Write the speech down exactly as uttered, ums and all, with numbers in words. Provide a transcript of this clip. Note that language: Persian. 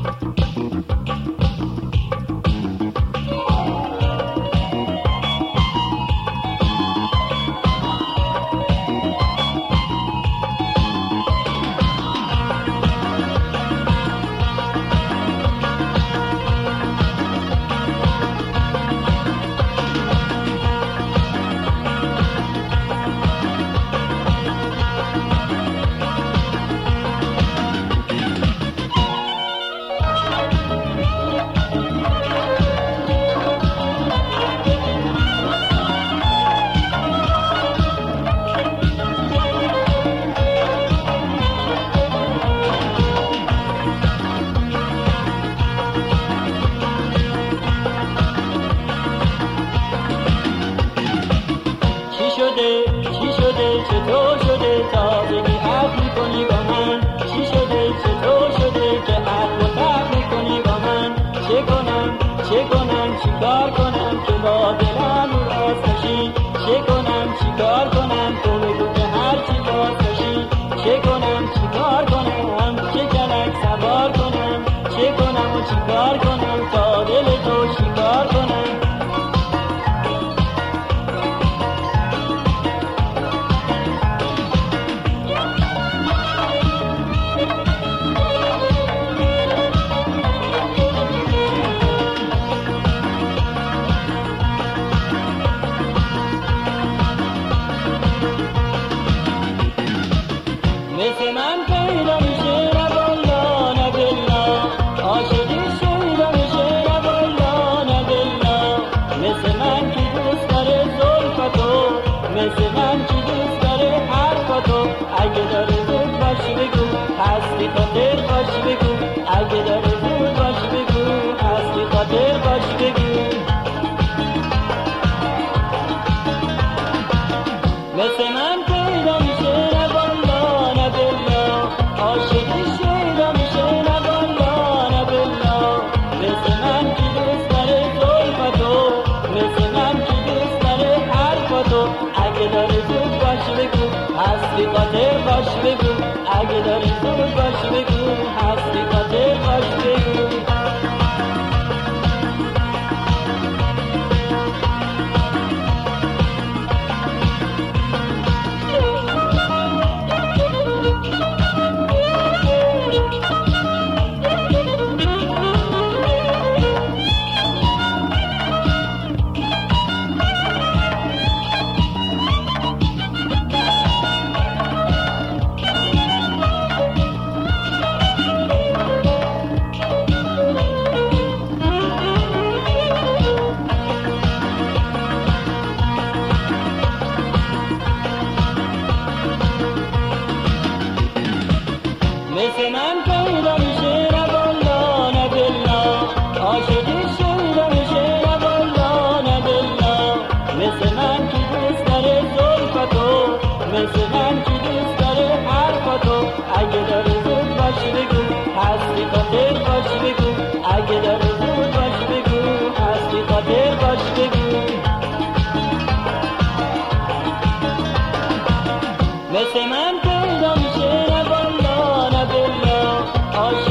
چی شده چطور شده تازگی حرف میکنی با من؟ چی شده چطور شده که حرف و تب میکنی با من؟ چه کنم چه کنم چی کار کنم که با دلم رو راست نشی؟ چه کنم چی کار کنم تو بگو که هرچی باز نشی؟ چه کنم چی کار کنم چه جلک سوار کنم؟ چه کنم و چی کار کنم تا دل تو شکار کنم؟ مثل من پیدا میشه نه والا نه بالله، عاشقی شیدا میشه نه والا نه بالله. مثل من کی دوست داره زلفتو، مثل من کی دوست داره حرفتو. اگه داره زود باشی بگو هستی خاطر باشی بگو، اگه داره زود باشی بگو هستی خاطر باشی بگو. مثل من پیدا میشه نه والا نه بالله، عاشقی شیدا میشه نه والا نه بالله. مثل من کی دوست داره زلفتو، مثل من کی دوست داره حرفتو. اگه داره زود باشی بگو هستی خاطر باشی بگو، اگه داره زود باشی بگو هستی خاطر باشی بگو. مثل من پیدا میشه نه والا نه بالله، عاشقی شیدا میشه نه والا نه بالله. مثل من کی دوست داره زلفتو، مثل من کی دوست داره حرفتو. اگه داره زود باشی بگو هستی خاطر باشی بگو، اگه داره زود باشی بگو هستی خاطر باشی بگو. مثل من پیدا میشه نه والا نه بالله، عاشقی